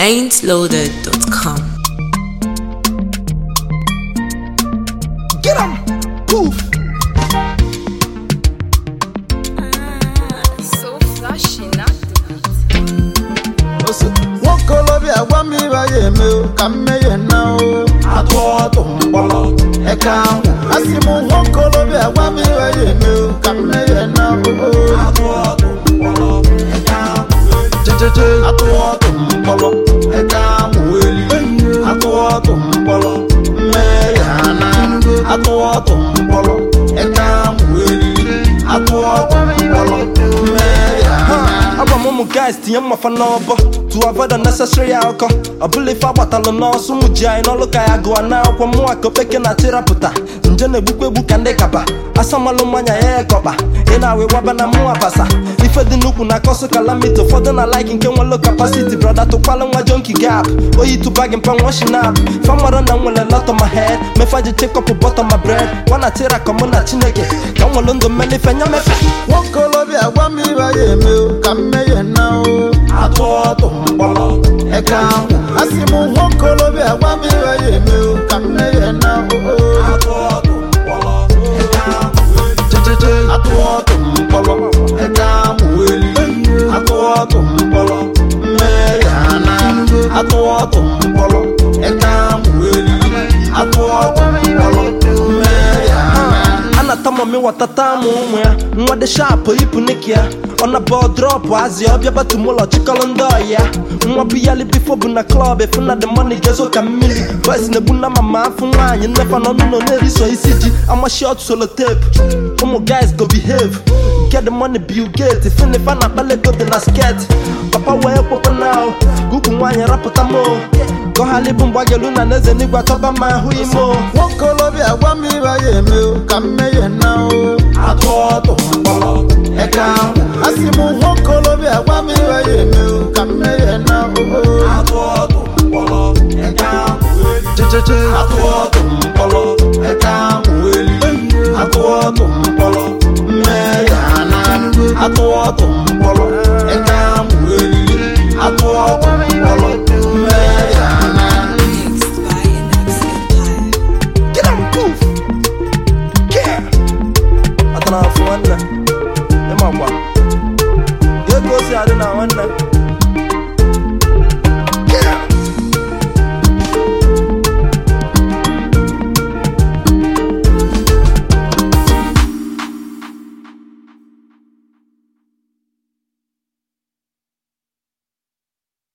ain'tloaded.com. Get 'em! Poof! So flashy, not the beat. Osu, Wokolobia wami ba yeme o, kame ye na o. Atuoto mbolo, eka hu. Asimu Wokolobia wami ba yeme o, kame ye na o. Atuoto mbolo, eka hu. Jejeje, atuoto mbolo, eka hu eli. Atuoto mbolo, meyana. Atuoto mbolo, eka hu eli. Atuoto mbolo, meyana. Abamumu guys tinye mmafa n'ọbọ to avoid unnecessary alcohol. I believe agbatalụ n'ọsụ mụ ji anyị n'ọlụ ka ya gụọ n'akwụkwọ mụ aka opeke na tirapụta nje na-egbukwa egbu ka ndị kaba asamalụ mmanya ya ekọba ị na-awe waba na mụ abasa ife dị n'ukwu na akọsụ calamity ụfọdụ na like nke nwelo capacity brother tụkwalụ nwa jonki gap oyi tụba gị mpa nwa shinap famara na nwere lot on my head mefa ji chekọpụ bọtọ my bread wana tira kọmụ na chineke ka nwelu ndụ mmelife nya mefe Wokolobia wami ba yeme o, kame ye na o. Atuoto mbolo, eka hu. Asimu Wokolobia wami ba yeme o, kame ye na o. Atuoto mbolo, eka hu. Jejeje, atuoto mbolo, eka hu eli. Atuoto mbolo, meyana. Atuoto mbolo, eka hu eli. Atuoto mbolo, meyana. Anatama mi watata mu ụmụ ya nwa dị sharp ipu niki ya ọ na ball drop azị ọbịa batumụlọ chịkọrọ ndị ọya nwa bụ yali bifo bụ na club efu na the money gezo ka mmiri boys na-ebu na mama afụ nwaanyị nnefa na ọnụ nọ na-eriso isi ji ama short solo tape ụmụ guys go behave get the money Bill Gates finifa na akpala ego dị na skirt papa wee kwụkwọ na gugu nwaanyị rapụta mo gọhali bụ mgbagelu na n'eze n'igwe atọba ma ahụ ime o Wokolobia wami ba yeme o, kame ye na o. Atuoto mbolo, eka hu. Asimu Wokolobia wami ba yeme o, kame ye na o. Atuoto mbolo, eka hu eli. Jejeje, atuoto mbolo, eka hu eli. Atuoto mbolo, meyana. Atuoto mbolo.